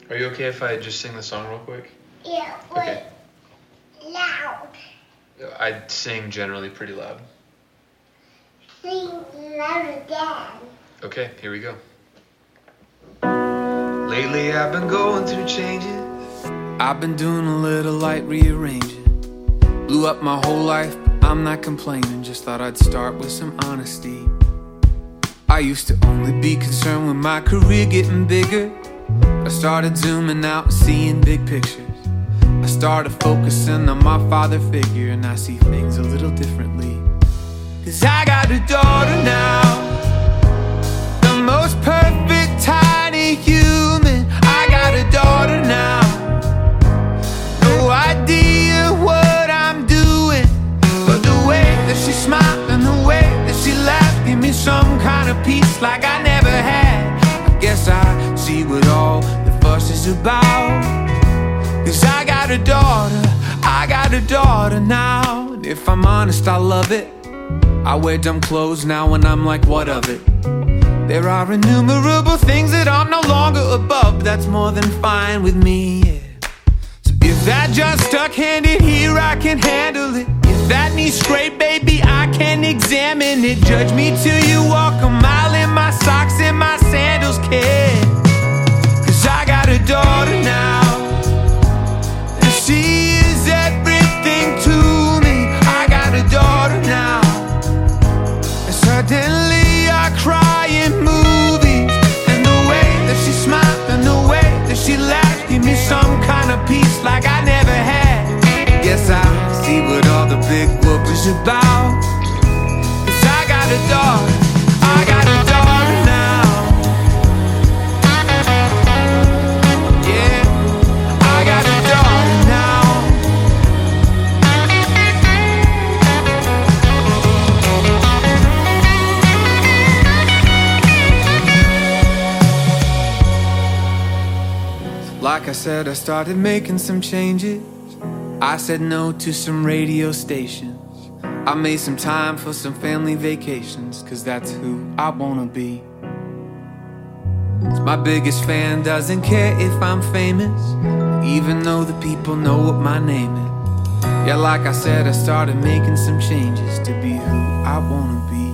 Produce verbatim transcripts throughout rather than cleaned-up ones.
Are you okay if I just sing the song real quick? Yeah, but Okay. loud. I sing generally pretty loud. Sing loud again. Okay, here we go. Lately I've been going through changes. I've been doing a little light rearranging. Blew up my whole life, but I'm not complaining. Just thought I'd start with some honesty. I used to only be concerned with my career getting bigger. I started zooming out and seeing big pictures. I started focusing on my father figure, and I see things a little differently. Cause I got a daughter now, the most perfect tiny human. I got a daughter now, no idea what I'm doing, but the way that she smiled and the way that she laughed give me some kind of peace like I never had. I guess I see what all the fuss is about. Cause I got a daughter, I got a daughter now. And if I'm honest, I love it. I wear dumb clothes now and I'm like, what of it? There are innumerable things that I'm no longer above. That's more than fine with me, yeah. So if that just stuck handed here, I can handle it. If that knee scrape, baby, I can examine it. Judge me till you walk a mile in my socks and my sandals, kid. Cause I got a daughter now, and she is everything to me. I got a daughter now, and suddenly I cry in movies. And the way that she smiled and the way that she laughed give me some kind of peace like I never had. Guess I see what all the big book is about. Cause I got a daughter, I got a daughter now. Yeah, I got a daughter now. Like I said, I started making some changes. I said no to some radio stations. I made some time for some family vacations, cause that's who I wanna be. My biggest fan doesn't care if I'm famous, even though the people know what my name is. Yeah, like I said, I started making some changes to be who I wanna be.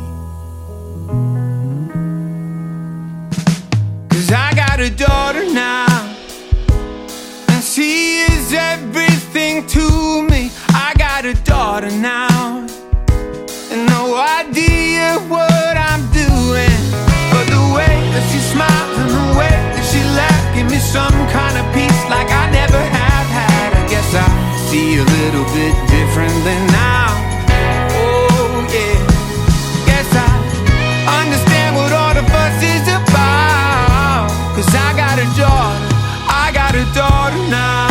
Cause I got a daughter now, and she is everything to me. I got a daughter now, and no idea what I'm doing, but the way that she smiles and the way that she laughed give me some kind of peace like I never have had. I guess I see a little bit differently now. Oh yeah, guess I understand what all the fuss is about. Cause I got a daughter, I got a daughter now.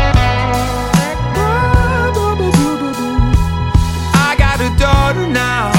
I got a daughter now.